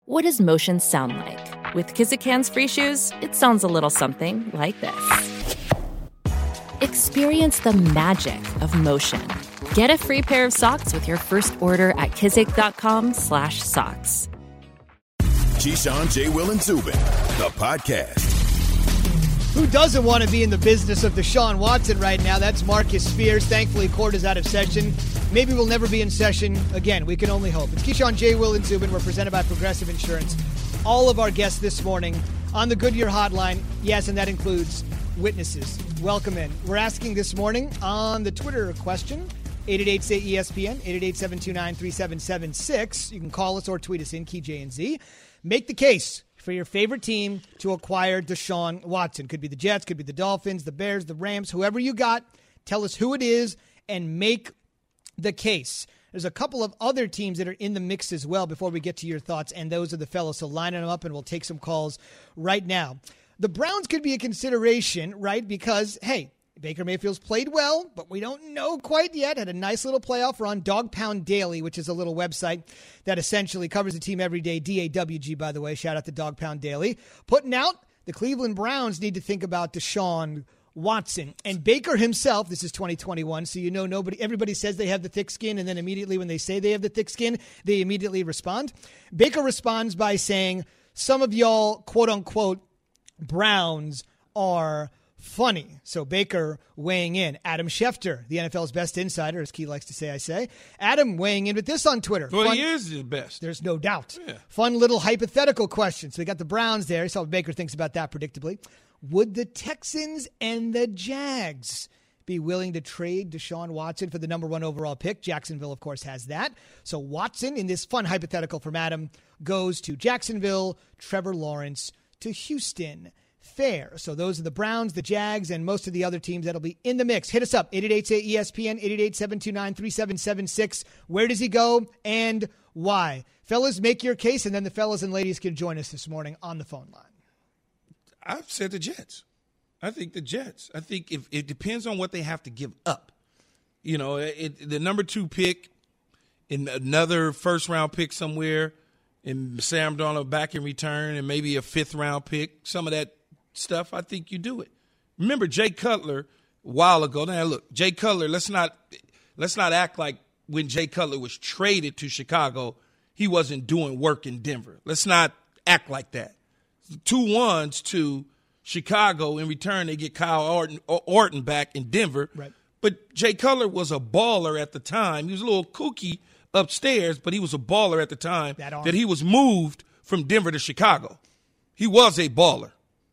What does motion sound like? With Kizik Hands Free Shoes, it sounds a little something like this. Experience the magic of motion. Get a free pair of socks with your first order at kizik.com/socks. Keyshawn, J. Will, and Zubin, the podcast. Who doesn't want to be in the business of Deshaun Watson right now? That's Marcus Spears. Thankfully, court is out of session. Maybe we'll never be in session again. We can only hope. It's Keyshawn, J. Will, and Zubin. We're presented by Progressive Insurance. All of our guests this morning on the Goodyear Hotline. Yes, and that includes witnesses. Welcome in. We're asking this morning on the Twitter question, 888-SAY-ESPN, 888-729-3776. You can call us or tweet us in, Key J and Z. Make the case for your favorite team to acquire Deshaun Watson. Could be the Jets, could be the Dolphins, the Bears, the Rams, whoever you got. Tell us who it is and make the case. There's a couple of other teams that are in the mix as well before we get to your thoughts, and those are the fellows. So line them up, and we'll take some calls right now. The Browns could be a consideration, right? Because, hey, Baker Mayfield's played well, but we don't know quite yet. Had a nice little playoff run. Dog Pound Daily, which is a little website that essentially covers the team every day. DAWG, by the way. Shout out to Dog Pound Daily. Putting out the Cleveland Browns need to think about Deshaun Watson. And Baker himself, this is 2021, so you know everybody says they have the thick skin, and then immediately when they say they have the thick skin, they immediately respond. Baker responds by saying, some of y'all, quote-unquote, Browns are funny. So Baker weighing in. Adam Schefter, the NFL's best insider, as Key likes to say. Adam weighing in with this on Twitter. Well, he is the best. There's no doubt. Yeah. Fun little hypothetical question. So we got the Browns there. So Baker thinks about that predictably. Would the Texans and the Jags be willing to trade Deshaun Watson for the number 1 overall pick? Jacksonville, of course, has that. So Watson, in this fun hypothetical from Adam, goes to Jacksonville, Trevor Lawrence to Houston. Fair. So those are the Browns, the Jags, and most of the other teams that'll be in the mix. Hit us up, 888-ESPN, 888-729-3776. Where does he go and why? Fellas, make your case, and then the fellas and ladies can join us this morning on the phone line. I've said the Jets. I think the Jets. I think if it depends on what they have to give up. You know, the number 2 pick in another first-round pick somewhere, and Sam Darnold back in return, and maybe a 5th-round pick, some of that stuff, I think you do it. Remember Jay Cutler a while ago. Now, look, Jay Cutler, let's not act like when Jay Cutler was traded to Chicago, he wasn't doing work in Denver. Let's not act like that. 2 1s to Chicago. In return, they get Kyle Orton back in Denver. Right. But Jay Cutler was a baller at the time. He was a little kooky upstairs, but he was a baller at the time that he was moved from Denver to Chicago. He was a baller.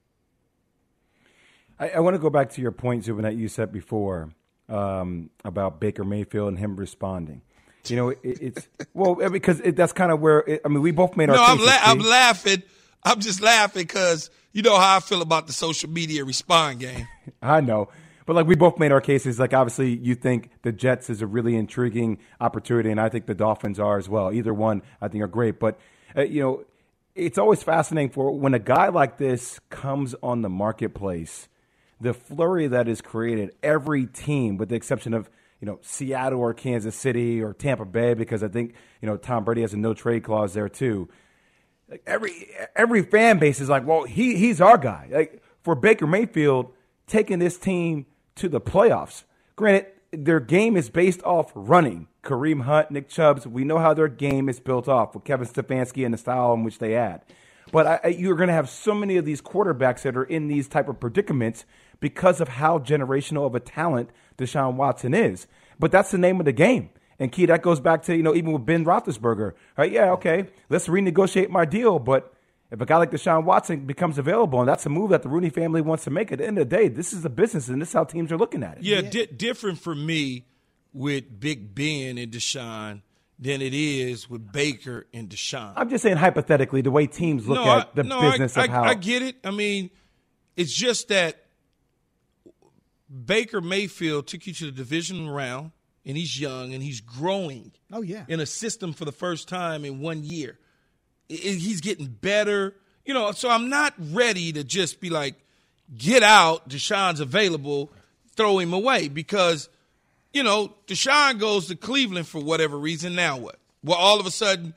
I want to go back to your point, Zubin, that you said before about Baker Mayfield and him responding. You know, it's well because that's kind of where we both made our. No, I'm laughing. I'm just laughing because you know how I feel about the social media respond game. I know. But, like, we both made our cases. Like, obviously, you think the Jets is a really intriguing opportunity, and I think the Dolphins are as well. Either one, I think, are great. But, you know, it's always fascinating for when a guy like this comes on the marketplace, the flurry that is created, every team, with the exception of, you know, Seattle or Kansas City or Tampa Bay, because I think, you know, Tom Brady has a no-trade clause there, too. Like, every fan base is like, well, he's our guy. Like, for Baker Mayfield, taking this team to the playoffs. Granted, their game is based off running. Kareem Hunt, Nick Chubb, we know how their game is built off with Kevin Stefanski and the style in which they add. But you're going to have so many of these quarterbacks that are in these type of predicaments because of how generational of a talent Deshaun Watson is. But that's the name of the game. And, Key, that goes back to, you know, even with Ben Roethlisberger. Right? Yeah, okay, let's renegotiate my deal, but if a guy like Deshaun Watson becomes available, and that's a move that the Rooney family wants to make, at the end of the day, this is a business, and this is how teams are looking at it. Yeah, different for me with Big Ben and Deshaun than it is with Baker and Deshaun. I'm just saying hypothetically, the way teams look at the business of how. I get it. I mean, it's just that Baker Mayfield took you to the division round, and he's young, and he's growing. Oh, yeah. In a system for the first time in 1 year. He's getting better, you know, so I'm not ready to just be like, get out, Deshaun's available, throw him away because, you know, Deshaun goes to Cleveland for whatever reason. Now what? Well, all of a sudden,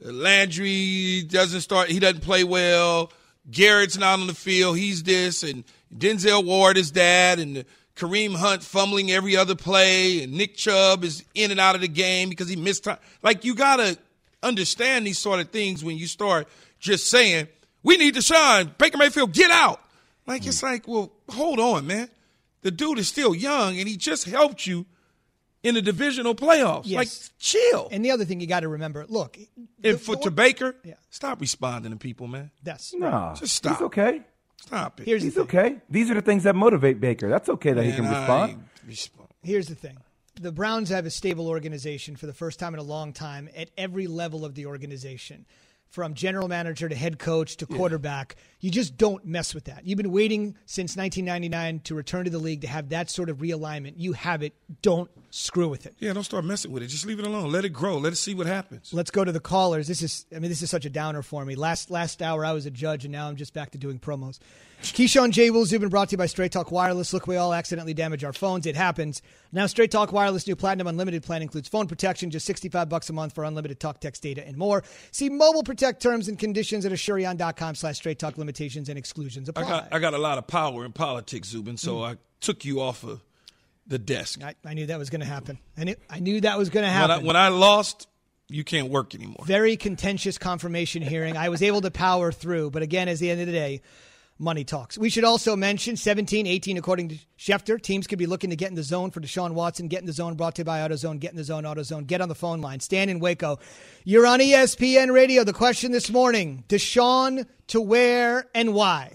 Landry doesn't start. He doesn't play well. Garrett's not on the field. He's this. And Denzel Ward is that. And Kareem Hunt fumbling every other play. And Nick Chubb is in and out of the game because he missed time. Like, you got to understand these sort of things when you start just saying, we need Deshaun. Baker Mayfield, get out. Like, it's like, well, hold on, man. The dude is still young, and he just helped you in the divisional playoffs. Yes. Like, chill. And the other thing you got to remember, look. To Baker, stop responding to people, man. That's No, Just stop. He's okay. Stop it. Here's He's the thing. okay. These are the things that motivate Baker. That's okay that he can respond. Here's the thing. The Browns have a stable organization for the first time in a long time at every level of the organization, from general manager to head coach to quarterback. You just don't mess with that. You've been waiting since 1999 to return to the league to have that sort of realignment. You have it. Don't screw with it. Yeah, don't start messing with it. Just leave it alone. Let it grow. Let us see what happens. Let's go to the callers. This is such a downer for me. Last hour I was a judge, and now I'm just back to doing promos. Keyshawn, J. Will Zubin, brought to you by Straight Talk Wireless. Look, we all accidentally damage our phones. It happens. Now, Straight Talk Wireless new Platinum Unlimited plan includes phone protection, just $65 a month for unlimited talk, text, data, and more. See Mobile Protect terms and conditions at Asurion.com/Straight Talk. Limitations and exclusions apply. I got a lot of power in politics, Zubin, so I took you off of the desk. I knew that was going to happen. I knew that was going to happen. When I lost, you can't work anymore. Very contentious confirmation hearing. I was able to power through, but again, at the end of the day, money talks. We should also mention 17-18, according to Schefter. Teams could be looking to get in the zone for Deshaun Watson. Get in the zone, brought to you by AutoZone. Get in the zone, AutoZone. Get on the phone line. Stan in Waco. You're on ESPN Radio. The question this morning, Deshaun to where and why?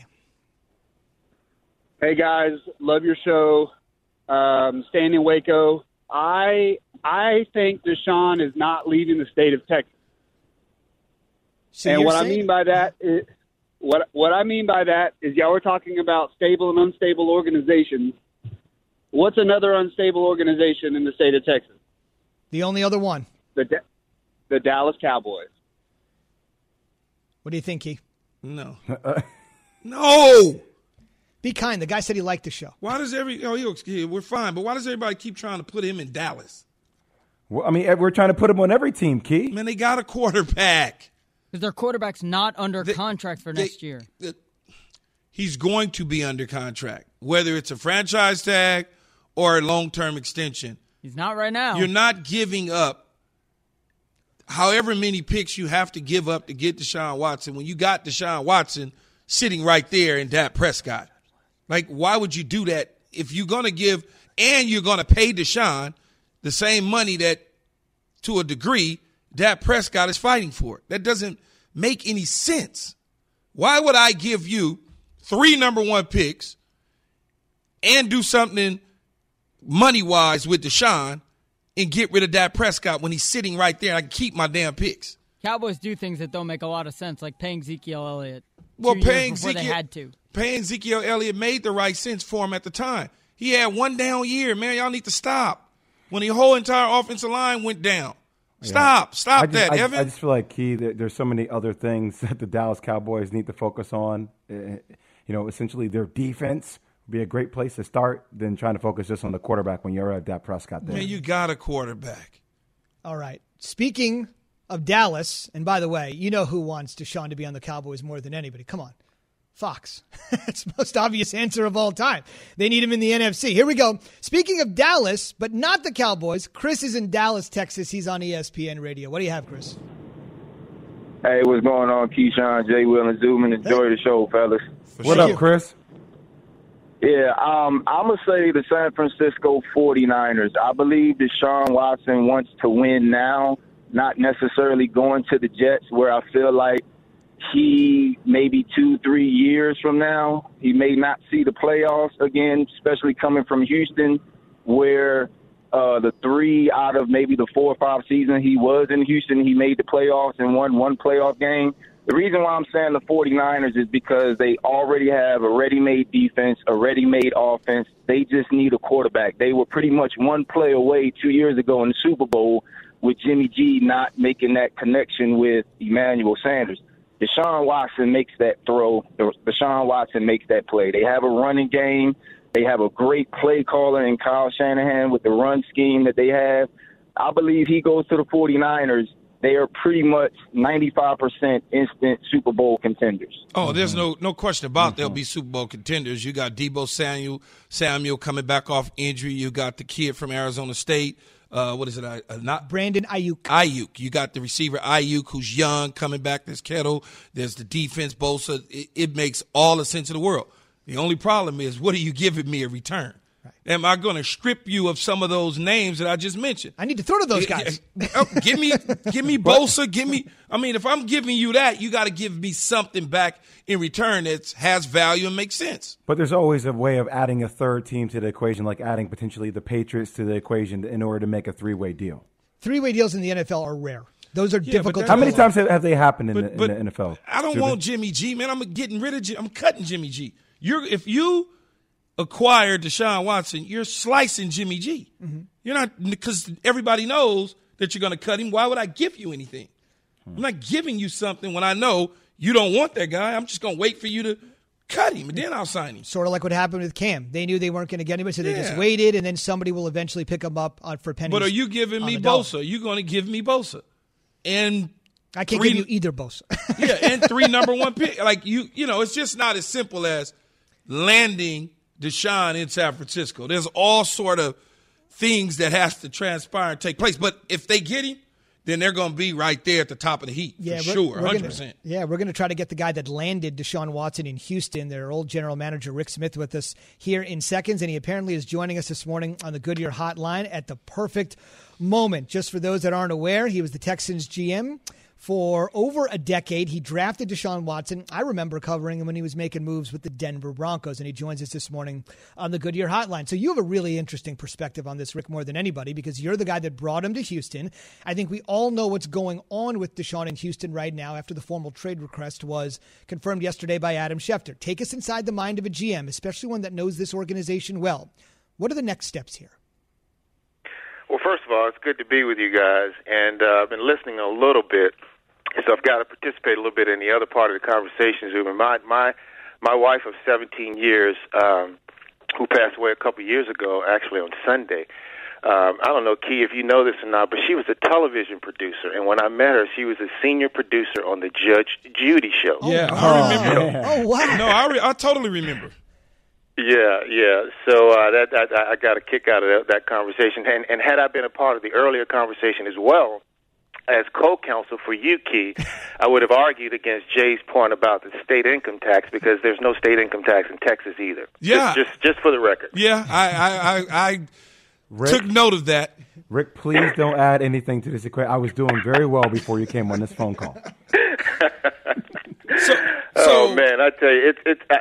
Hey, guys. Love your show. Stan in Waco. I think Deshaun is not leaving the state of Texas. So and what saying, I mean by that is what I mean by that is y'all were talking about stable and unstable organizations. What's another unstable organization in the state of Texas? the only other one. The Dallas Cowboys. What do you think, Key? No. No. Be kind. The guy said he liked the show. Why does we're fine, but why does everybody keep trying to put him in Dallas? Well, I mean, we're trying to put him on every team, Key. Man, they got a quarterback. Because their quarterback's not under contract for next year. He's going to be under contract, whether it's a franchise tag or a long-term extension. He's not right now. You're not giving up however many picks you have to give up to get Deshaun Watson when you got Deshaun Watson sitting right there in Dak Prescott. Like, why would you do that if you're going to give and you're going to pay Deshaun the same money that, to a degree, Dak Prescott is fighting for? That doesn't make any sense. Why would I give you 3 number 1 picks and do something money-wise with Deshaun and get rid of Dak Prescott when he's sitting right there and I can keep my damn picks? Cowboys do things that don't make a lot of sense, like paying Ezekiel Elliott. Paying Ezekiel Elliott made the right sense for him at the time. He had one down year. Man, y'all need to stop. When the whole entire offensive line went down. Stop that, Evan. I just feel like, Key, that there's so many other things that the Dallas Cowboys need to focus on. Essentially their defense would be a great place to start than trying to focus just on the quarterback when you're at Dak Prescott there. Man, you got a quarterback. All right. Speaking of Dallas, and by the way, you know who wants Deshaun to be on the Cowboys more than anybody. Come on. Fox. It's the most obvious answer of all time. They need him in the NFC. Here we go. Speaking of Dallas, but not the Cowboys, Chris is in Dallas, Texas. He's on ESPN Radio. What do you have, Chris? Hey, what's going on, Keyshawn, J. Will, and Zubin? Enjoy the show, fellas. What up, Chris? Yeah, I'm going to say the San Francisco 49ers. I believe Deshaun Watson wants to win now, not necessarily going to the Jets, where I feel like he maybe 2-3 years from now, he may not see the playoffs again, especially coming from Houston, where the 3 out of maybe the 4 or 5 seasons he was in Houston, he made the playoffs and won 1 playoff game. The reason why I'm saying the 49ers is because they already have a ready-made defense, a ready-made offense. They just need a quarterback. They were pretty much 1 play away 2 years ago in the Super Bowl with Jimmy G not making that connection with Emmanuel Sanders. Deshaun Watson makes that throw. Deshaun Watson makes that play. They have a running game. They have a great play caller in Kyle Shanahan with the run scheme that they have. I believe he goes to the 49ers. they are pretty much 95% instant Super Bowl contenders. Oh, there's no question about they'll be Super Bowl contenders. You got Deebo Samuel coming back off injury. You got the kid from Arizona State. What is it? Not Brandon Ayuk. Ayuk. You got the receiver Ayuk, who's young, coming back. There's Kittle. There's the defense, Bosa. It makes all the sense in the world. The only problem is, what are you giving me in return? Right. Am I going to strip you of some of those names that I just mentioned? I need to throw to those guys. Give me Bosa. If I'm giving you that, you got to give me something back in return that has value and makes sense. But there's always a way of adding a third team to the equation, like adding potentially the Patriots to the equation in order to make a three-way deal. Three-way deals in the NFL are rare. Those are difficult. How many times have they happened in the NFL? I don't want Jimmy G, man. I'm getting rid of I'm cutting Jimmy G. If you acquire Deshaun Watson, you're slicing Jimmy G. Mm-hmm. You're not, because everybody knows that you're going to cut him. Why would I give you anything? I'm not giving you something when I know you don't want that guy. I'm just going to wait for you to cut him, and then I'll sign him. Sort of like what happened with Cam. They knew they weren't going to get anybody, so they just waited, and then somebody will eventually pick him up for pennies. But are you giving me Bosa? You're going to give me Bosa. And I can't give you either Bosa. And 3 number 1 pick. Like, you know, it's just not as simple as landing Deshaun in San Francisco. There's all sort of things that has to transpire and take place. But if they get him, then they're going to be right there at the top of the heap, for sure, 100%. We're going to try to get the guy that landed Deshaun Watson in Houston, their old general manager, Rick Smith, with us here in seconds. And he apparently is joining us this morning on the Goodyear Hotline at the perfect moment. Just for those that aren't aware, he was the Texans GM for over a decade. He drafted Deshaun Watson. I remember covering him when he was making moves with the Denver Broncos, and he joins us this morning on the Goodyear Hotline. So you have a really interesting perspective on this, Rick, more than anybody, because you're the guy that brought him to Houston. I think we all know what's going on with Deshaun in Houston right now after the formal trade request was confirmed yesterday by Adam Schefter. Take us inside the mind of a GM, especially one that knows this organization well. What are the next steps here? Well, first of all, it's good to be with you guys, and I've been listening a little bit, so I've got to participate a little bit in the other part of the conversation. My wife of 17 years, who passed away a couple of years ago, actually on Sunday. I don't know, Key, if you know this or not, but she was a television producer, and when I met her, she was a senior producer on the Judge Judy show. Yeah, I remember. Oh, wow. No, I totally remember. Yeah. So I got a kick out of that conversation. And had I been a part of the earlier conversation as well, as co-counsel for you, Key, I would have argued against Jay's point about the state income tax, because there's no state income tax in Texas either. Yeah. Just for the record. Yeah, I took note of that. Rick, please don't add anything to this equation. I was doing very well before you came on this phone call. Oh man, I tell you,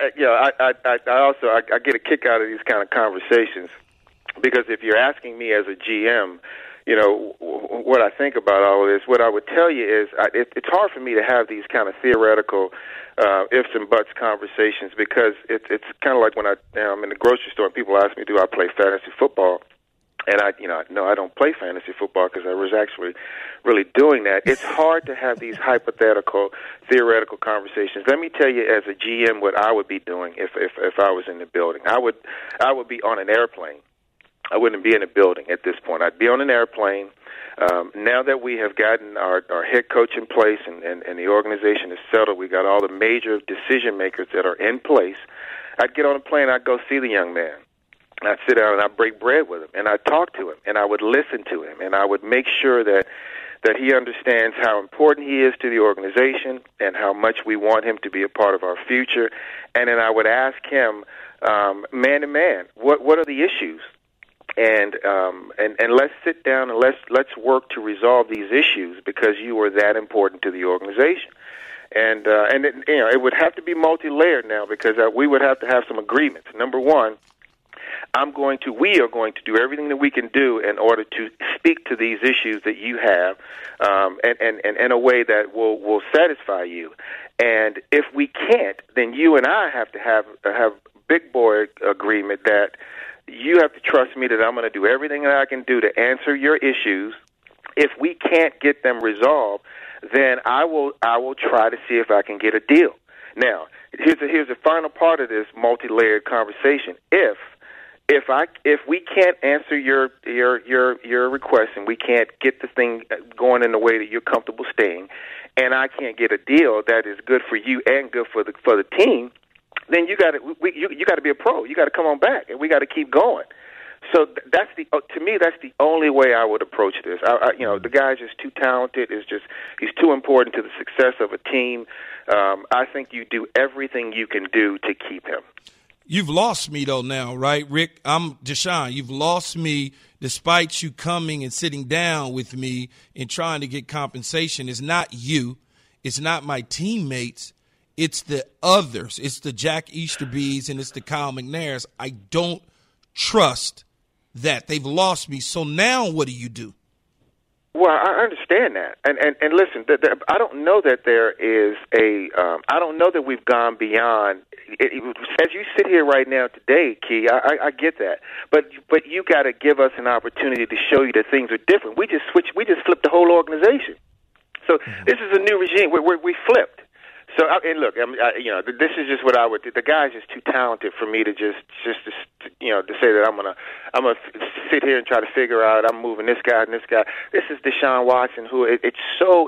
I get a kick out of these kind of conversations, because if you're asking me as a GM, you know, what I think about all of this, what I would tell you is it's hard for me to have these kind of theoretical ifs and buts conversations, because it's kind of like when I'm in the grocery store and people ask me, do I play fantasy football? And I don't play fantasy football because I was actually really doing that. It's hard to have these hypothetical, theoretical conversations. Let me tell you, as a GM, what I would be doing if I was in the building. I would be on an airplane. I wouldn't be in a building at this point. I'd be on an airplane. Now that we have gotten our head coach in place and the organization is settled, we got all the major decision makers that are in place, I'd get on a plane. I'd go see the young man. I'd sit down and I'd break bread with him, and I'd talk to him, and I would listen to him, and I would make sure that he understands how important he is to the organization and how much we want him to be a part of our future. And then I would ask him, man to man, what are the issues? And let's sit down and let's work to resolve these issues, because you are that important to the organization. And it would have to be multi-layered now, because we would have to have some agreements. Number one, we are going to do everything that we can do in order to speak to these issues that you have, and in a way that will satisfy you. And if we can't, then you and I have to have big boy agreement that you have to trust me that I'm going to do everything that I can do to answer your issues. If we can't get them resolved, then I will try to see if I can get a deal. Now, here's the final part of this multi-layered conversation. If if we can't answer your request and we can't get the thing going in the way that you're comfortable staying, and I can't get a deal that is good for you and good for the team, then you got to be a pro. You got to come on back, and we got to keep going. So that's to me, that's the only way I would approach this. The guy's just too talented. He's too important to the success of a team. I think you do everything you can do to keep him. You've lost me, though, now, right, Rick? I'm Deshaun. You've lost me despite you coming and sitting down with me and trying to get compensation. It's not you. It's not my teammates. It's the others. It's the Jack Easterbys and it's the Kyle McNairs. I don't trust that. They've lost me. So now what do you do? Well, I understand that, and listen, I don't know that there is I don't know that we've gone beyond. As you sit here right now today, Key, I get that, but you got to give us an opportunity to show you that things are different. We just flipped the whole organization. So this is a new regime. We flipped. So and look, this is just what I would do. The guy's just too talented for me to just to say that I'm gonna sit here and try to figure out I'm moving this guy and this guy. This is Deshaun Watson, who it's so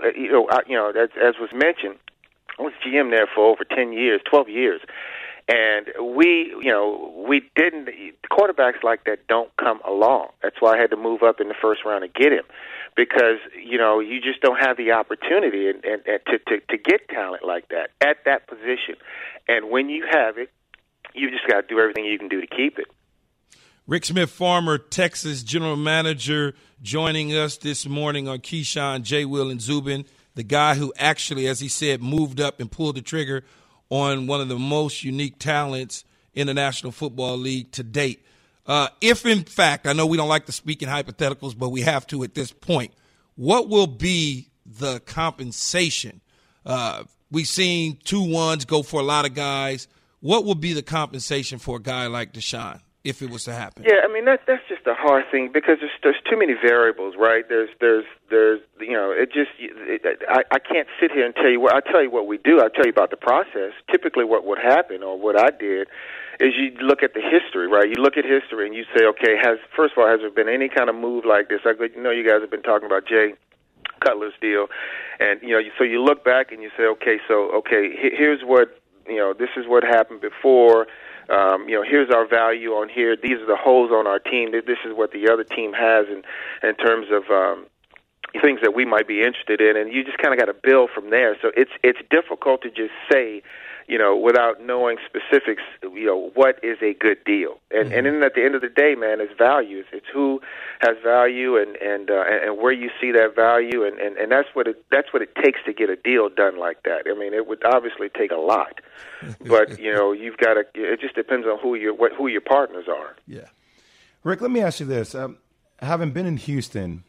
as was mentioned, I was GM there for over 12 years, and we didn't. Quarterbacks like that don't come along. That's why I had to move up in the first round to get him. Because you just don't have the opportunity and to get talent like that at that position, and when you have it, you just got to do everything you can do to keep it. Rick Smith, former Texas general manager, joining us this morning on Keyshawn, J. Will, and Zubin, the guy who actually, as he said, moved up and pulled the trigger on one of the most unique talents in the National Football League to date. If, in fact, I know we don't like to speak in hypotheticals, but we have to at this point, what will be the compensation? We've seen 2-1s go for a lot of guys. What will be the compensation for a guy like Deshaun if it was to happen? Yeah, I mean, that's just a hard thing because there's too many variables, right? I can't sit here and tell you I'll tell you what we do. I'll tell you about the process. Typically what would happen or what I did is you look at the history, right? You look at history and you say, okay, has there been any kind of move like this? You guys have been talking about Jay Cutler's deal, and so you look back and you say, here's what this is what happened before. Here's our value on here. These are the holes on our team. This is what the other team has in terms of things that we might be interested in, and you just kind of got to build from there. So it's difficult to just say, without knowing specifics, what is a good deal. And and then at the end of the day, man, it's values. It's who has value and where you see that value, and that's what it takes to get a deal done like that. I mean, it would obviously take a lot, but you've got to. It just depends on who your partners are. Yeah, Rick, let me ask you this: having been in Houston,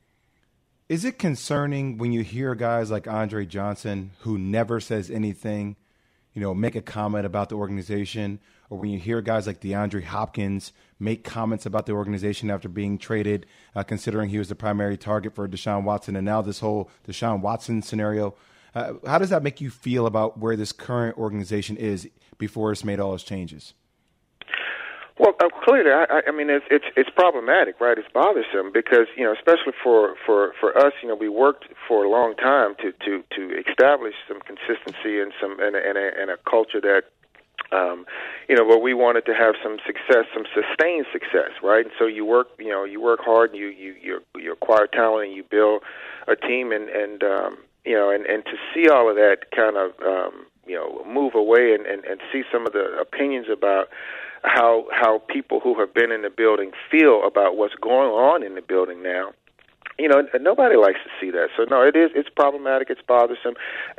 is it concerning when you hear guys like Andre Johnson who never says anything, make a comment about the organization, or when you hear guys like DeAndre Hopkins make comments about the organization after being traded, considering he was the primary target for Deshaun Watson, and now this whole Deshaun Watson scenario? How does that make you feel about where this current organization is before it's made all its changes? Well, clearly, I mean, it's problematic, right? It's bothersome because especially for us, we worked for a long time to establish some consistency and a culture that, where we wanted to have some success, some sustained success, right? And so you work hard, and you acquire talent, and you build a team, and to see all of that kind of move away and see some of the opinions about how people who have been in the building feel about what's going on in the building now. Nobody likes to see that. So no, it's problematic. It's bothersome.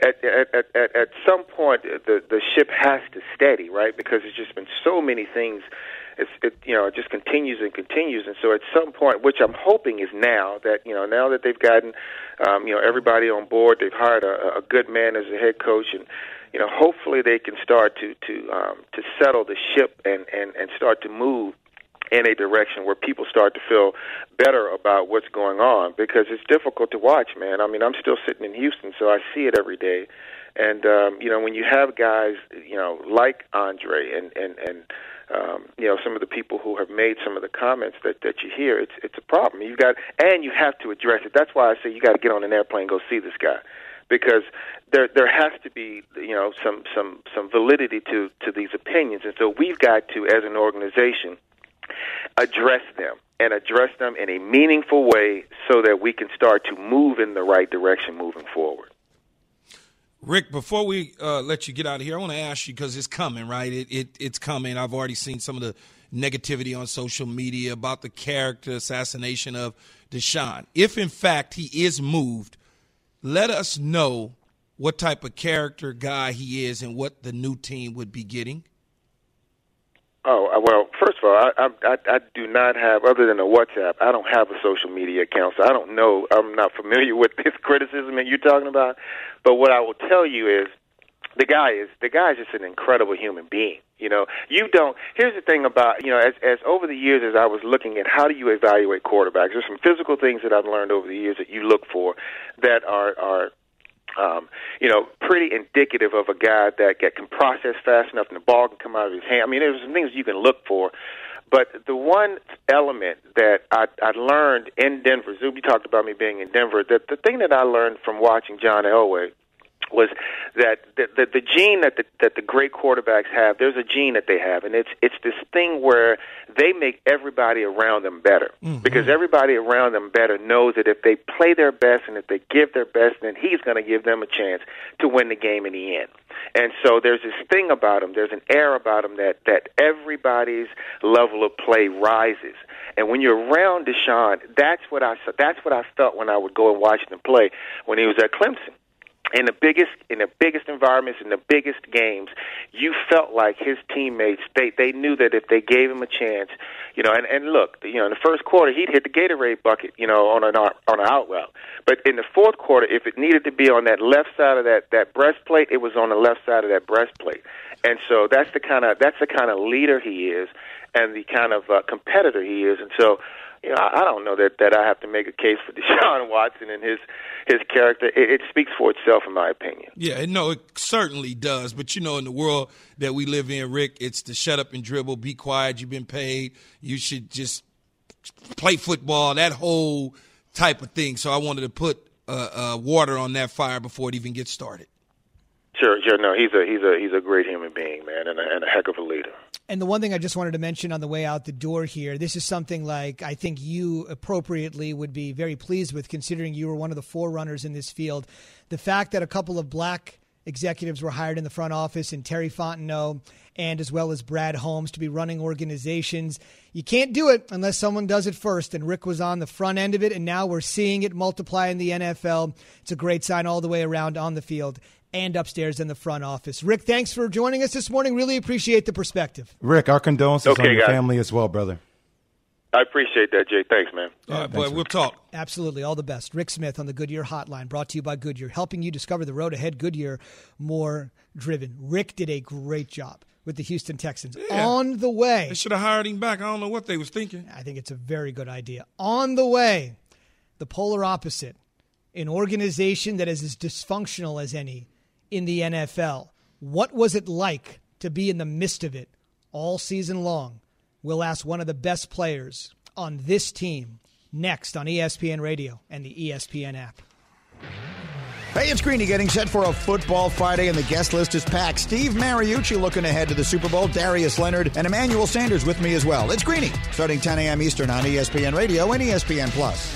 At some point, the ship has to steady, right? Because it's just been so many things. It just continues and continues. And so at some point, which I'm hoping is now that they've gotten everybody on board, they've hired a good man as a head coach, and hopefully they can start to settle the ship and start to move in a direction where people start to feel better about what's going on, because it's difficult to watch, man. I mean, I'm still sitting in Houston, so I see it every day. And when you have guys, like Andre and some of the people who have made some of the comments that you hear, it's a problem. You have to address it. That's why I say you got to get on an airplane and go see this guy, because there has to be some validity to these opinions, and so we've got to, as an organization, address them in a meaningful way so that we can start to move in the right direction moving forward. Rick, before we let you get out of here, I want to ask you, because it's coming, right? It's coming. I've already seen some of the negativity on social media about the character assassination of Deshaun. If, in fact, he is moved, let us know what type of character guy he is and what the new team would be getting. Oh, well, first of all, I do not have, other than a WhatsApp, I don't have a social media account, so I don't know. I'm not familiar with this criticism that you're talking about. But what I will tell you is the guy is just an incredible human being. Here's the thing about, as over the years, as I was looking at how do you evaluate quarterbacks, there's some physical things that I've learned over the years that you look for that are pretty indicative of a guy that can process fast enough and the ball can come out of his hand. I mean, there's some things you can look for. But the one element that I learned in Denver, Zuby talked about me being in Denver, that the thing that I learned from watching John Elway was that the gene that the great quarterbacks have, there's a gene that they have, and it's this thing where they make everybody around them better. Mm-hmm. Because everybody around them better knows that if they play their best and if they give their best, then he's going to give them a chance to win the game in the end. And so there's this thing about him, there's an air about him that everybody's level of play rises. And when you're around Deshaun, that's what I felt when I would go and watch him play when he was at Clemson. In the biggest environments, in the biggest games, you felt like his teammates, they knew that if they gave him a chance, and look, in the first quarter, he'd hit the Gatorade bucket, on an out route. But in the fourth quarter, if it needed to be on that left side of that breastplate, it was on the left side of that breastplate. And so that's the kind of leader he is and the kind of competitor he is. And so, I don't know that I have to make a case for Deshaun Watson and his character. It speaks for itself, in my opinion. Yeah, no, it certainly does. But, in the world that we live in, Rick, it's the shut up and dribble, be quiet, you've been paid, you should just play football, that whole type of thing. So I wanted to put water on that fire before it even gets started. Sure. No, he's a great human being, man, and a heck of a leader. And the one thing I just wanted to mention on the way out the door here, this is something like I think you appropriately would be very pleased with, considering you were one of the forerunners in this field. The fact that a couple of black executives were hired in the front office, and Terry Fontenot and as well as Brad Holmes, to be running organizations. You can't do it unless someone does it first, and Rick was on the front end of it, and now we're seeing it multiply in the NFL. It's a great sign all the way around on the field and upstairs in the front office. Rick, thanks for joining us this morning. Really appreciate the perspective. Rick, our condolences on your family as well, brother. I appreciate that, Jay. Thanks, man. All right, boy, we'll talk. Absolutely. All the best. Rick Smith on the Goodyear Hotline, brought to you by Goodyear, helping you discover the road ahead. Goodyear, more driven. Rick did a great job with the Houston Texans. Yeah. On the way. They should have hired him back. I don't know what they was thinking. I think it's a very good idea. On the way, the polar opposite, an organization that is as dysfunctional as any in the NFL. What was it like to be in the midst of it all season long? We'll ask one of the best players on this team next on ESPN Radio and the ESPN app. Hey, it's Greeny getting set for a football Friday, and the guest list is packed. Steve Mariucci looking ahead to the Super Bowl, Darius Leonard, and Emmanuel Sanders with me as well. It's Greeny, starting 10 a.m. Eastern on ESPN Radio and ESPN+.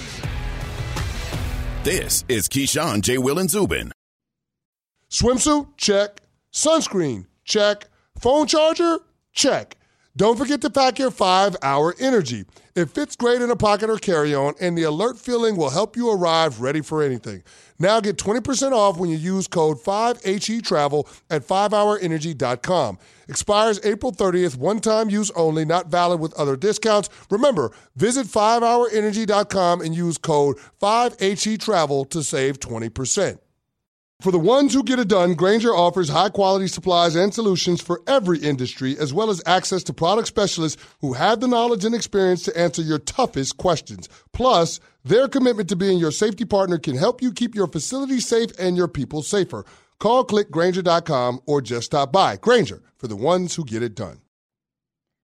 This is Keyshawn, J. Will, and Zubin. Swimsuit? Check. Sunscreen? Check. Phone charger? Check. Don't forget to pack your 5-Hour Energy. It fits great in a pocket or carry-on, and the alert feeling will help you arrive ready for anything. Now get 20% off when you use code 5HETRAVEL at 5hourenergy.com. Expires April 30th, one-time use only, not valid with other discounts. Remember, visit 5hourenergy.com and use code 5HETRAVEL to save 20%. For the ones who get it done, Grainger offers high-quality supplies and solutions for every industry, as well as access to product specialists who have the knowledge and experience to answer your toughest questions. Plus, their commitment to being your safety partner can help you keep your facility safe and your people safer. Call, click Grainger.com, or just stop by. Grainger, for the ones who get it done.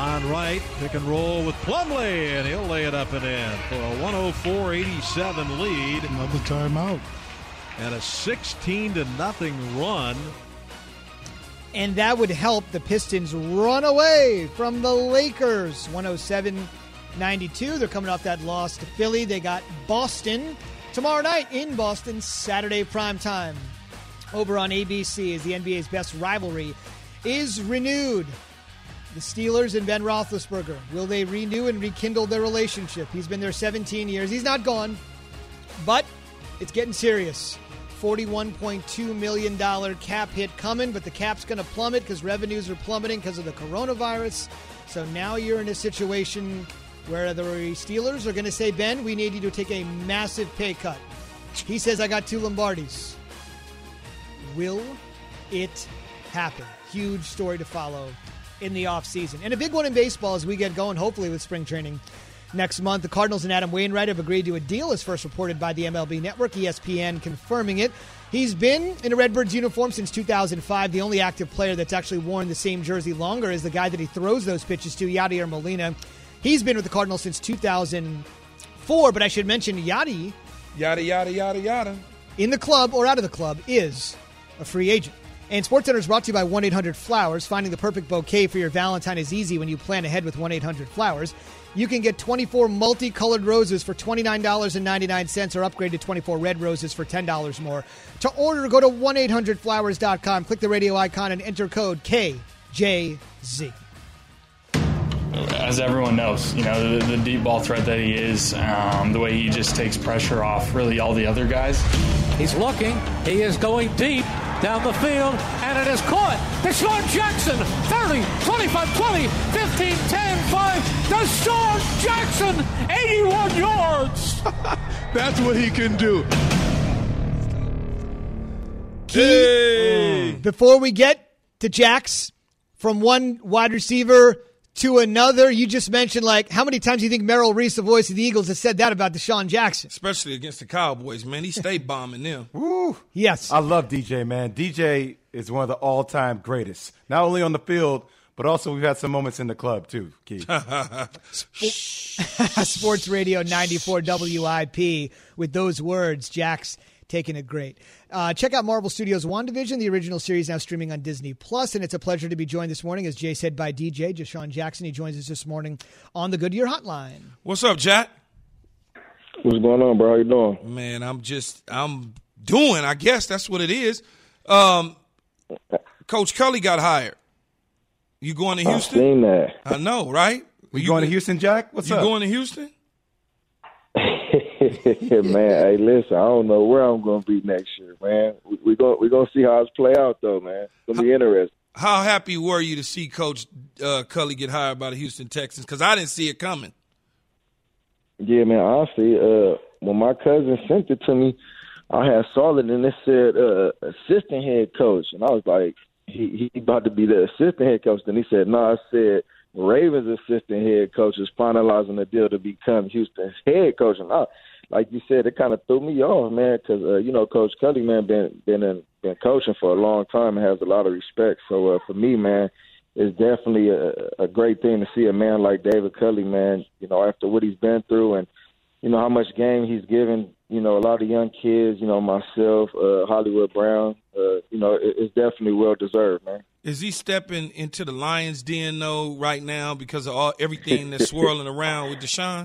On right, pick and roll with Plumlee, and he'll lay it up and in for a 104-87 lead. Another timeout. And a 16-0 run. And that would help the Pistons run away from the Lakers. 107-92. They're coming off that loss to Philly. They got Boston tomorrow night in Boston, Saturday primetime. Over on ABC as the NBA's best rivalry is renewed. The Steelers and Ben Roethlisberger. Will they renew and rekindle their relationship? He's been there 17 years. He's not gone, but it's getting serious. $41.2 million cap hit coming, but the cap's going to plummet because revenues are plummeting because of the coronavirus. So now you're in a situation where the Steelers are going to say, Ben, we need you to take a massive pay cut. He says, I got 2 Lombardis. Will it happen? Huge story to follow in the offseason. And a big one in baseball as we get going, hopefully, with spring training next month. The Cardinals and Adam Wainwright have agreed to a deal, as first reported by the MLB Network, ESPN confirming it. He's been in a Redbirds uniform since 2005. The only active player that's actually worn the same jersey longer is the guy that he throws those pitches to, Yadier Molina. He's been with the Cardinals since 2004, but I should mention Yadi. Yada. In the club or out of the club is a free agent. And SportsCenter is brought to you by 1-800-Flowers. Finding the perfect bouquet for your Valentine is easy when you plan ahead with 1-800-Flowers. You can get 24 multicolored roses for $29.99 or upgrade to 24 red roses for $10 more. To order, go to 1-800-Flowers.com. Click the radio icon and enter code KJZ. As everyone knows, the deep ball threat that he is, the way he just takes pressure off really all the other guys. He's looking. He is going deep down the field, and it is caught. Deshaun Jackson, 30, 25, 20, 15, 10, 5. Deshaun Jackson, 81 yards. That's what he can do. Before we get to Jax, from one wide receiver to another, you just mentioned, how many times do you think Merrill Reese, the voice of the Eagles, has said that about Deshaun Jackson? Especially against the Cowboys, man. He stayed bombing them. Woo. Yes. I love DJ, man. DJ is one of the all-time greatest. Not only on the field, but also we've had some moments in the club, too, Keith. Sports Radio 94 WIP. With those words, Jax taking it great. Check out Marvel Studios' WandaVision, the original series now streaming on Disney+. And it's a pleasure to be joined this morning, as Jay said, by DJ Deshaun Jackson. He joins us this morning on the Goodyear Hotline. What's up, Jack? What's going on, bro? How you doing? Man, I'm doing, I guess that's what it is. Coach Cully got hired. You going to Houston? I've seen that. I know, right? You going to Houston, Jack? What's up? You going to Houston? Man, hey, listen, I don't know where I'm going to be next year, man. We're going to see how it's play out, though, man. It's going to be interesting. How happy were you to see Coach Cully get hired by the Houston Texans? Because I didn't see it coming. Yeah, man, honestly, when my cousin sent it to me, I had saw it, and it said assistant head coach. And I was like, he about to be the assistant head coach. Then he said, no, I said Ravens assistant head coach is finalizing the deal to become Houston's head coach. And like you said, it kind of threw me off, man, because, Coach Cully, man, been coaching for a long time and has a lot of respect. So for me, man, it's definitely a great thing to see a man like David Cully, man, after what he's been through and, how much game he's given, a lot of young kids, myself, Hollywood Brown, it's definitely well-deserved, man. Is he stepping into the Lions' den, though, right now because of everything that's swirling around with Deshaun?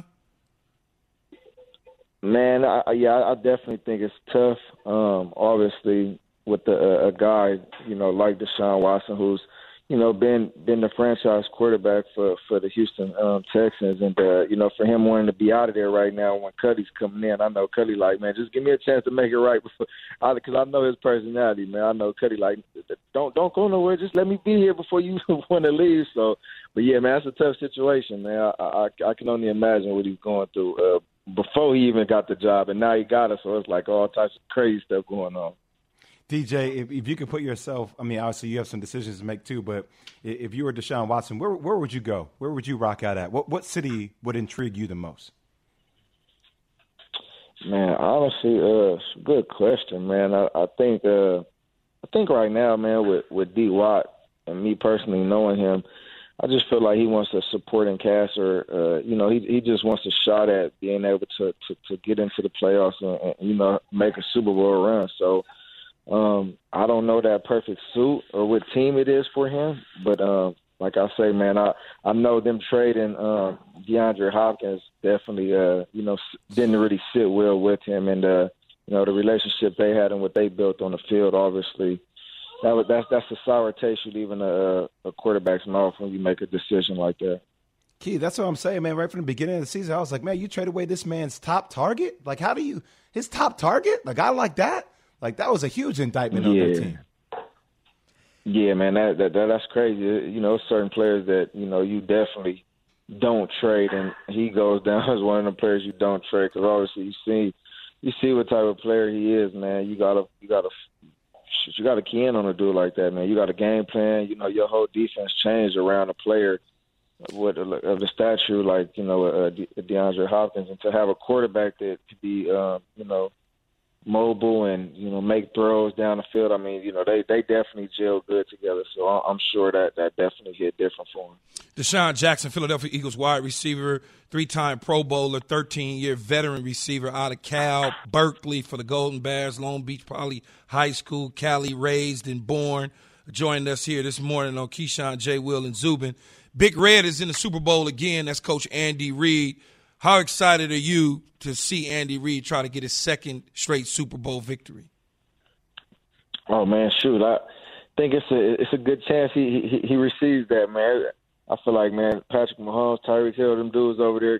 Man, I definitely think it's tough. Obviously, with a guy, like Deshaun Watson, who's, been the franchise quarterback for the Houston Texans, and for him wanting to be out of there right now when Cuddy's coming in, I know Cuddy like, man, just give me a chance to make it right because I know his personality, man. I know Cuddy like, don't go nowhere, just let me be here before you want to leave. So, but yeah, man, that's a tough situation, man. I can only imagine what he's going through before he even got the job, and now he got it, so it's like all types of crazy stuff going on. DJ, if you could put yourself, obviously you have some decisions to make too, but if you were Deshaun Watson, where would you go? Where would you rock out at? What city would intrigue you the most? Man, honestly, it's a good question, man. I think right now, man, with D. Watt and me personally knowing him, I just feel like he wants a supporting cast, or he just wants a shot at being able to get into the playoffs and make a Super Bowl run. So I don't know that perfect suit or what team it is for him, but like I say, man, I know them trading DeAndre Hopkins definitely didn't really sit well with him, and the relationship they had and what they built on the field, obviously. That's a sour taste you leave in a quarterback's mouth when you make a decision like that. Key, that's what I'm saying, man. Right from the beginning of the season, I was like, man, you trade away this man's top target? Like, his top target? A guy like that? Like, that was a huge indictment on their team. Yeah, man, that's crazy. Certain players that, you definitely don't trade, and he goes down as one of the players you don't trade, because obviously you see what type of player he is, man. You gotta key in on a dude like that, man. You got a game plan. Your whole defense changed around a player of the stature like DeAndre Hopkins, and to have a quarterback that could be mobile and make throws down the field. I mean, they definitely gel good together. So I'm sure that definitely hit different for him. Deshaun Jackson, Philadelphia Eagles wide receiver, 3-time Pro Bowler, 13-year veteran receiver out of Cal Berkeley for the Golden Bears, Long Beach Poly High School, Cali raised and born. Joined us here this morning on Keyshawn, J. Will, and Zubin. Big Red is in the Super Bowl again. That's Coach Andy Reid. How excited are you to see Andy Reid try to get his second straight Super Bowl victory? Oh man, shoot! I think it's a good chance he receives that, man. I feel like, man, Patrick Mahomes, Tyreek Hill, them dudes over there,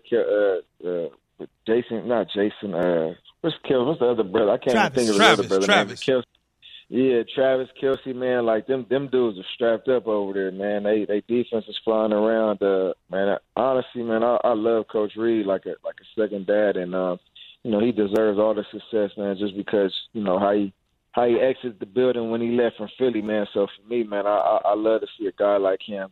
what's the other brother? I can't even think of the other brother. Travis. Travis Kelce, man, like them dudes are strapped up over there, man. They defense is flying around. Man, honestly, man, I love Coach Reid like a second dad, and he deserves all the success, man, just because how he exited the building when he left from Philly, man. So for me, man, I love to see a guy like him,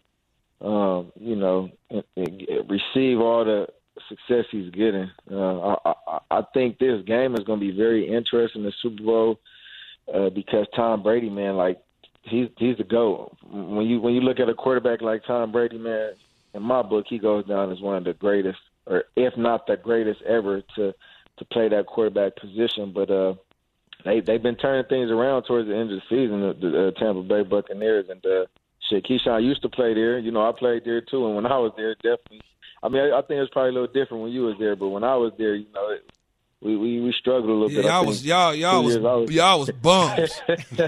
receive all the success he's getting. I think this game is going to be very interesting in the Super Bowl. Because Tom Brady, man, like he's the GOAT. When you look at a quarterback like Tom Brady, man, in my book, he goes down as one of the greatest, or if not the greatest ever, to play that quarterback position. But they've been turning things around towards the end of the season, the Tampa Bay Buccaneers, and Keyshawn used to play there. I played there too, and when I was there, definitely. I mean, I think it was probably a little different when you was there, but when I was there, We struggled a little bit. Y'all was bums. Y'all was bums.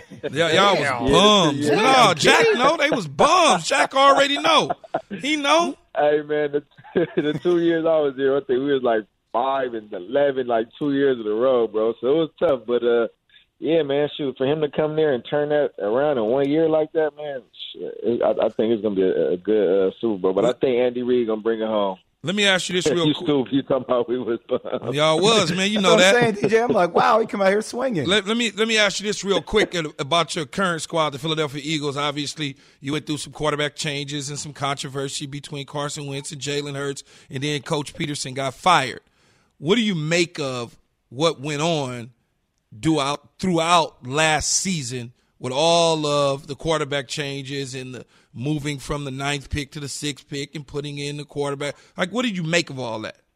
No, Jack they was bums. Jack already know. He know. Hey man, the 2 years I was there, I think we was like 5 and 11, like 2 years in a row, bro. So it was tough, but yeah, man, shoot, for him to come there and turn that around in 1 year like that, man, I think it's gonna be a good Super Bowl. But I think Andy Reid gonna bring it home. Let me ask you this real quick. You talking about we was bums. Y'all was, man. You know that. I'm saying, DJ, I'm like, wow, he come out here swinging. Let me ask you this real quick about your current squad, the Philadelphia Eagles. Obviously, you went through some quarterback changes and some controversy between Carson Wentz and Jalen Hurts, and then Coach Peterson got fired. What do you make of what went on throughout last season with all of the quarterback changes and the moving from the 9th pick to the 6th pick and putting in the quarterback? Like, what did you make of all that?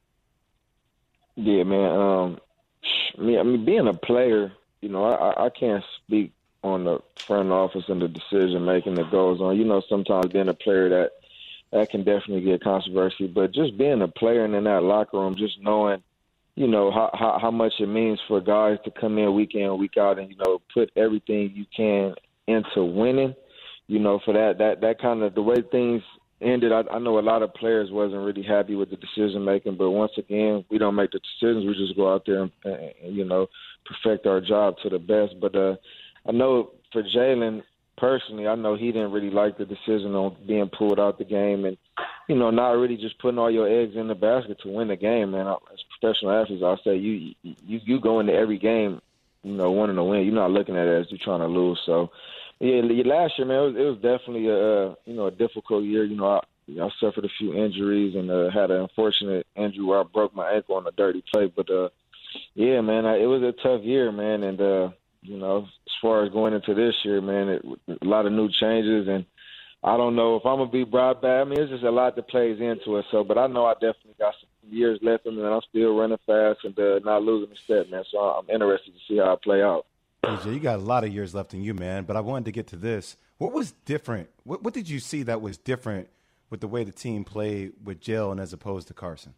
Yeah, man. I mean, being a player, I can't speak on the front office and the decision making that goes on. Sometimes being a player that can definitely get controversy, but just being a player and in that locker room, just knowing, how much it means for guys to come in, week out, and put everything you can into winning. For that kind of the way things ended, I know a lot of players wasn't really happy with the decision making, but once again, we don't make the decisions. We just go out there and perfect our job to the best. But I know for Jalen personally, I know he didn't really like the decision on being pulled out the game and, not really just putting all your eggs in the basket to win the game, man. As professional athletes, I'll say you go into every game, wanting to win. You're not looking at it as you're trying to lose. So, yeah, last year, man, it was definitely a difficult year. I suffered a few injuries and had an unfortunate injury where I broke my ankle on a dirty play. But, yeah, man, it was a tough year, man. And, as far as going into this year, man, a lot of new changes. And I don't know if I'm going to be brought back. I mean, it's just a lot that plays into it. So, but I know I definitely got some years left in me, and I'm still running fast and not losing a step, man. So I'm interested to see how I play out. DJ, you got a lot of years left in you, man. But I wanted to get to this. What was different? What did you see that was different with the way the team played with Jalen as opposed to Carson?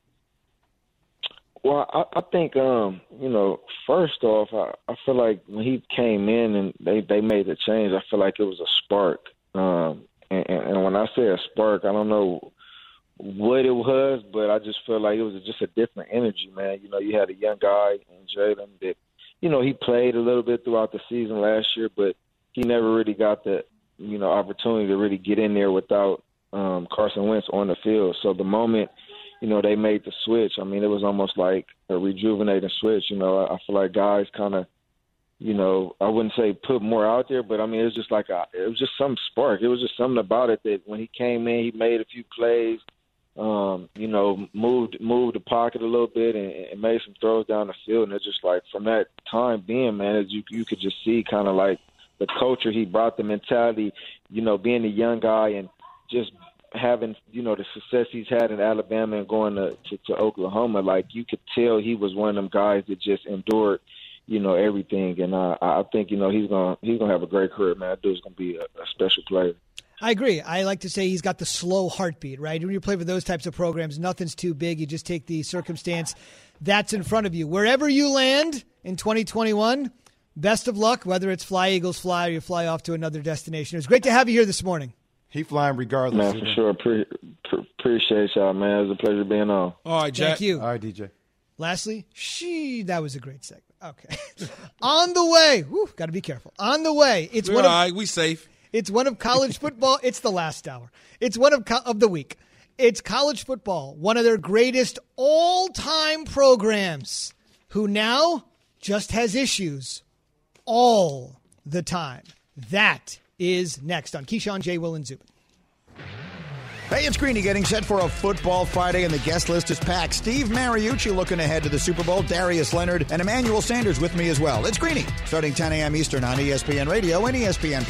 Well, I think, first off, I feel like when he came in and they made the change, I feel like it was a spark. And when I say a spark, I don't know what it was, but I just feel like it was just a different energy, man. You know, you had a young guy in Jalen that, he played a little bit throughout the season last year, but he never really got the, opportunity to really get in there without Carson Wentz on the field. So the moment, they made the switch, I mean, it was almost like a rejuvenating switch. I feel like guys kind of, I wouldn't say put more out there, but I mean, it was just it was just some spark. It was just something about it that when he came in, he made a few plays, moved the pocket a little bit and made some throws down the field. And it's just like from that time being, man, you could just see kind of like the culture he brought, the mentality, being a young guy and just having, the success he's had in Alabama and going to Oklahoma. Like you could tell he was one of them guys that just endured, everything. And I think, he's gonna have a great career, man. That dude's gonna be a special player. I agree. I like to say he's got the slow heartbeat, right? When you play for those types of programs, nothing's too big. You just take the circumstance that's in front of you. Wherever you land in 2021, best of luck, whether it's Fly Eagles Fly or you fly off to another destination. It was great to have you here this morning. He flying regardless. Man, for sure. Appreciate y'all, man. It was a pleasure being on. All right, Jack. Thank you. All right, DJ. Lastly, that was a great segment. Okay. On the way. Got to be careful. On the way. All right, we safe. It's one of college football. It's the last hour. It's one of the week. It's college football, one of their greatest all-time programs, who now just has issues all the time. That is next on Keyshawn, J. Will, and Zubin. Hey, it's Greeny getting set for a football Friday, and the guest list is packed. Steve Mariucci looking ahead to the Super Bowl. Darius Leonard and Emmanuel Sanders with me as well. It's Greeny, starting 10 a.m. Eastern on ESPN Radio and ESPN+.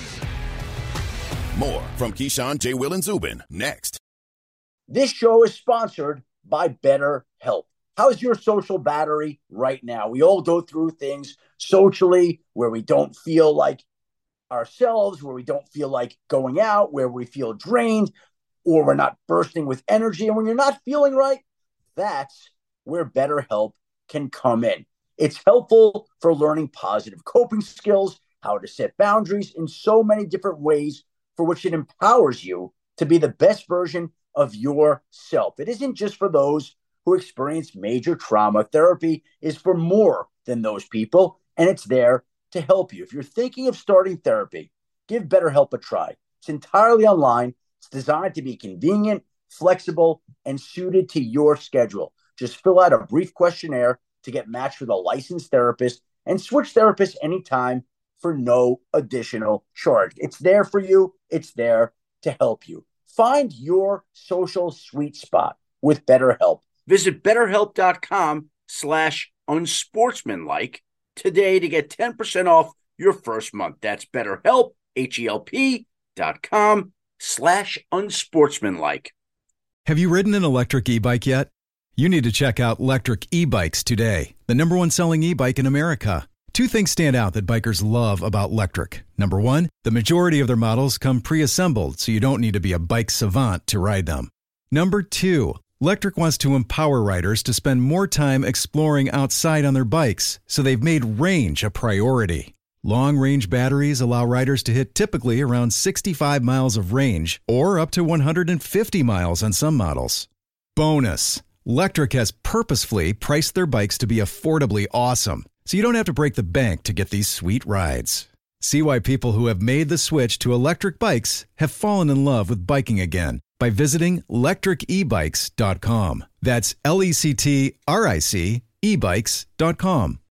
More from Keyshawn, J. Will, and Zubin next. This show is sponsored by BetterHelp. How's your social battery right now? We all go through things socially where we don't feel like ourselves, where we don't feel like going out, where we feel drained, or we're not bursting with energy. And when you're not feeling right, that's where BetterHelp can come in. It's helpful for learning positive coping skills, how to set boundaries in so many different ways, for which it empowers you to be the best version of yourself. It isn't just for those who experience major trauma. Therapy is for more than those people, and it's there to help you. If you're thinking of starting therapy, give BetterHelp a try. It's entirely online. It's designed to be convenient, flexible, and suited to your schedule. Just fill out a brief questionnaire to get matched with a licensed therapist and switch therapists anytime for no additional charge. It's there for you. It's there to help you. Find your social sweet spot with BetterHelp. Visit BetterHelp.com/unsportsmanlike today to get 10% off your first month. That's BetterHelp, HELP.com/unsportsmanlike. Have you ridden an electric e-bike yet? You need to check out Lectric E-Bikes today, the #1 selling e-bike in America. Two things stand out that bikers love about Lectric. Number one, the majority of their models come pre-assembled, so you don't need to be a bike savant to ride them. Number two, Lectric wants to empower riders to spend more time exploring outside on their bikes, so they've made range a priority. Long-range batteries allow riders to hit typically around 65 miles of range, or up to 150 miles on some models. Bonus, Lectric has purposefully priced their bikes to be affordably awesome, so you don't have to break the bank to get these sweet rides. See why people who have made the switch to electric bikes have fallen in love with biking again by visiting lectricebikes.com. That's LECTRIC ebikes.com.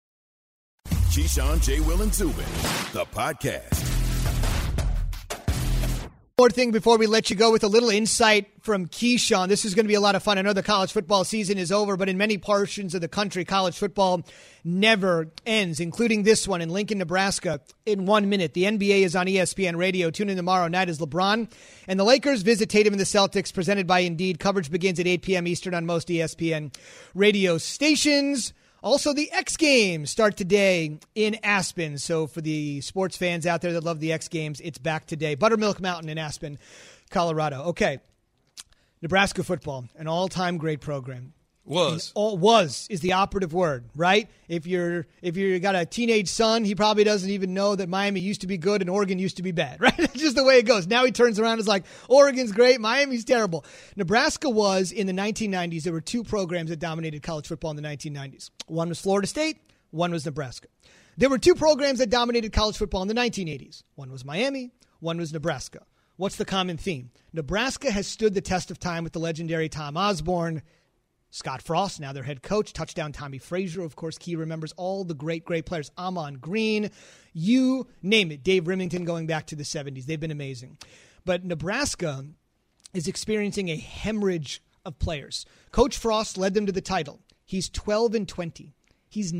Keyshawn, J. Will, and Zubin, the podcast. More thing before we let you go with a little insight from Keyshawn. This is going to be a lot of fun. I know the college football season is over, but in many portions of the country, college football never ends, including this one in Lincoln, Nebraska. In 1 minute, the NBA is on ESPN Radio. Tune in tomorrow night as LeBron and the Lakers visit Tatum and the Celtics, presented by Indeed. Coverage begins at 8 p.m. Eastern on most ESPN radio stations. Also, the X Games start today in Aspen. So for the sports fans out there that love the X Games, it's back today. Buttermilk Mountain in Aspen, Colorado. Okay, Nebraska football, an all-time great program. Was is the operative word, right? If you got a teenage son, he probably doesn't even know that Miami used to be good and Oregon used to be bad, right? That's just the way it goes. Now he turns around and is like, Oregon's great, Miami's terrible. Nebraska was in the 1990s. There were two programs that dominated college football in the 1990s. One was Florida State, one was Nebraska. There were two programs that dominated college football in the 1980s. One was Miami, one was Nebraska. What's the common theme? Nebraska has stood the test of time with the legendary Tom Osborne, Scott Frost, now their head coach, touchdown Tommy Frazier, of course, Key remembers all the great players. Amon Green, you name it. Dave Rimington going back to the 70s. They've been amazing. But Nebraska is experiencing a hemorrhage of players. Coach Frost led them to the title. He's 12-20. He's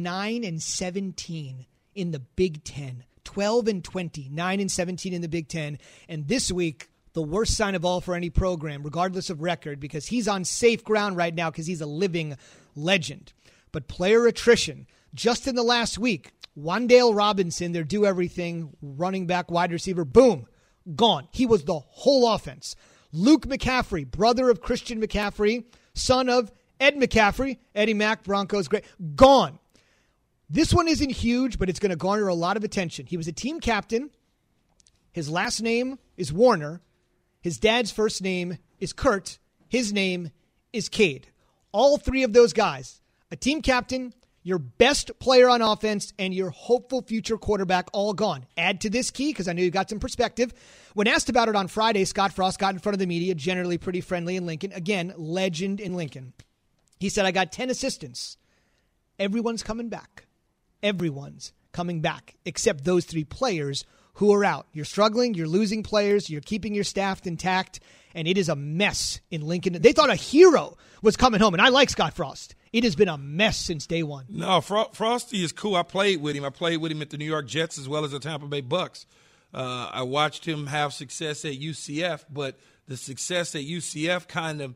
9-17 in the Big Ten. 12-20, 9-17 in the Big Ten. And this week, the worst sign of all for any program, regardless of record, because he's on safe ground right now because he's a living legend. But player attrition, just in the last week, Wan'Dale Robinson, their do-everything, running back, wide receiver, boom, gone. He was the whole offense. Luke McCaffrey, brother of Christian McCaffrey, son of Ed McCaffrey, Eddie Mack, Broncos, great, gone. This one isn't huge, but it's going to garner a lot of attention. He was a team captain. His last name is Warner. His dad's first name is Kurt. His name is Cade. All three of those guys, a team captain, your best player on offense, and your hopeful future quarterback, all gone. Add to this, Key, because I know you got some perspective. When asked about it on Friday, Scott Frost got in front of the media, generally pretty friendly in Lincoln. Again, legend in Lincoln. He said, I got 10 assistants. Everyone's coming back. Everyone's coming back, except those three players who are out. You're struggling, you're losing players, you're keeping your staff intact, and it is a mess in Lincoln. They thought a hero was coming home, and I like Scott Frost. It has been a mess since day one. No, Frosty is cool. I played with him. I played with him at the New York Jets as well as the Tampa Bay Bucks. I watched him have success at UCF, but the success at UCF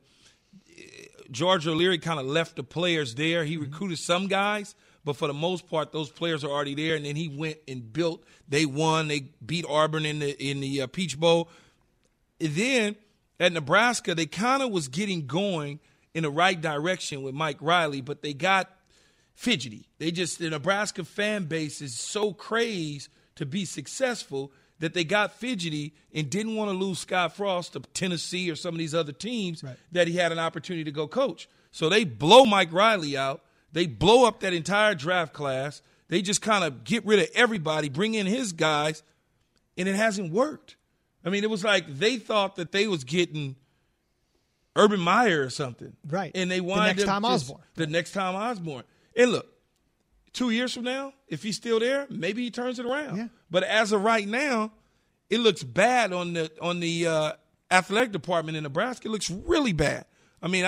George O'Leary kind of left the players there. He recruited some guys, but for the most part, those players are already there. And then he went and built. They won. They beat Auburn in the Peach Bowl. And then at Nebraska, they kind of was getting going in the right direction with Mike Riley, but they got fidgety. The Nebraska fan base is so crazed to be successful that they got fidgety and didn't want to lose Scott Frost to Tennessee or some of these other teams that he had an opportunity to go coach. So they blow Mike Riley out. They blow up that entire draft class. They just kind of get rid of everybody, bring in his guys, and it hasn't worked. I mean, it was like they thought that they was getting Urban Meyer or something. Right. And they wanted the next Tom Osborne. And look, 2 years from now, if he's still there, maybe he turns it around. Yeah. But as of right now, it looks bad on the athletic department in Nebraska. It looks really bad. I mean,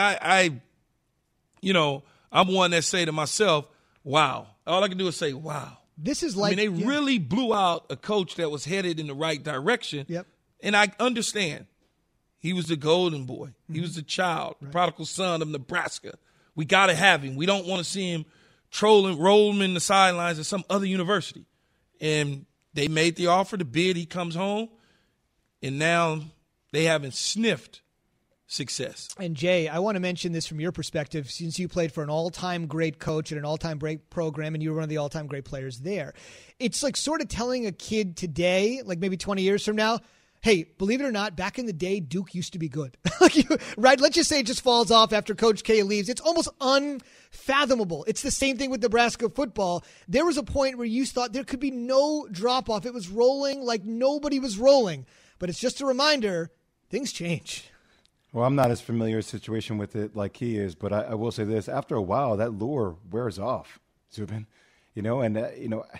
I'm one that say to myself, wow. All I can do is say, wow. This is like, they really blew out a coach that was headed in the right direction. Yep. And I understand. He was the golden boy. He was the child, prodigal son of Nebraska. We got to have him. We don't want to see him roll him in the sidelines at some other university. And they made the offer, the bid, he comes home, and now they haven't sniffed success. And Jay, I want to mention this from your perspective, since you played for an all-time great coach at an all-time great program and you were one of the all-time great players there. It's like sort of telling a kid today, like maybe 20 years from now, hey, believe it or not, back in the day, Duke used to be good. Right? Let's just say it just falls off after Coach K leaves. It's almost unfathomable. It's the same thing with Nebraska football. There was a point where you thought there could be no drop-off. It was rolling like nobody was rolling. But it's just a reminder, things change. Well, I'm not as familiar a situation with it like he is, but I will say this. After a while, that lure wears off, Zubin.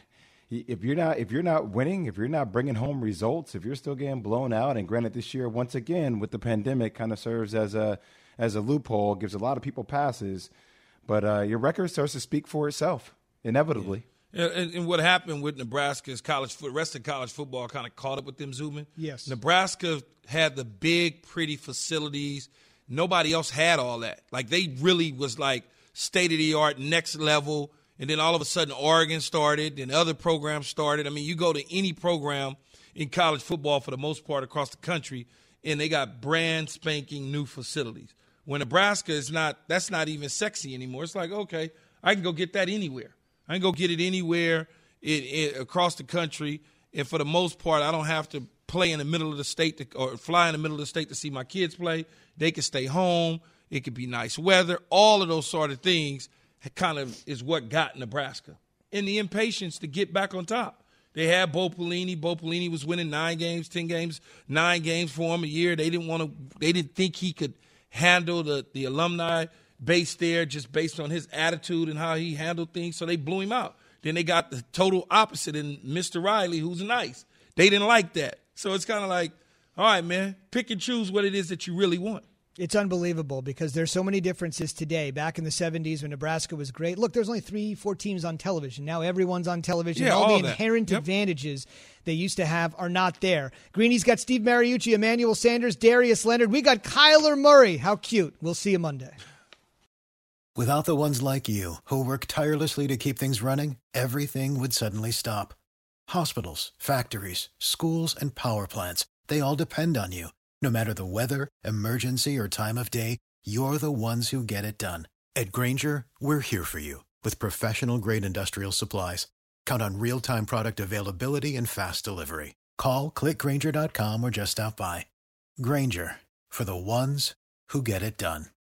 if you're not winning, if you're not bringing home results, if you're still getting blown out, and granted this year once again with the pandemic kind of serves as a loophole, gives a lot of people passes, but your record starts to speak for itself inevitably. Yeah. And what happened with Nebraska is the rest of college football kind of caught up with them, Zubin. Yes. Nebraska had the big, pretty facilities. Nobody else had all that. Like, they really was like state-of-the-art, next level. And then all of a sudden Oregon started and other programs started. I mean, you go to any program in college football for the most part across the country, and they got brand spanking new facilities. When Nebraska that's not even sexy anymore. It's like, okay, I can go get that anywhere. I can go get it anywhere across the country. And for the most part, I don't have to play in the middle of the state or fly in the middle of the state to see my kids play. They can stay home. It could be nice weather. All of those sort of things kind of is what got Nebraska. And the impatience to get back on top. They had Bo Pelini. Bo Pelini was winning 9 games, 10 games, 9 games for him a year. They didn't think he could handle the alumni base there just based on his attitude and how he handled things, so they blew him out. Then they got the total opposite in Mr. Riley, who's nice. They didn't like that. So it's kind of like, all right, man, pick and choose what it is that you really want. It's unbelievable because there's so many differences today. Back in the 70s when Nebraska was great, look, there's only 3-4 teams on television. Now everyone's on television. Yeah, all the inherent advantages they used to have are not there. Greeny's got Steve Mariucci, Emmanuel Sanders, Darius Leonard. We got Kyler Murray. How cute. We'll see you Monday. Without the ones like you who work tirelessly to keep things running, everything would suddenly stop. Hospitals, factories, schools, and power plants, they all depend on you. No matter the weather, emergency, or time of day, you're the ones who get it done. At Grainger, we're here for you with professional-grade industrial supplies. Count on real-time product availability and fast delivery. Call, click Grainger.com, or just stop by. Grainger, for the ones who get it done.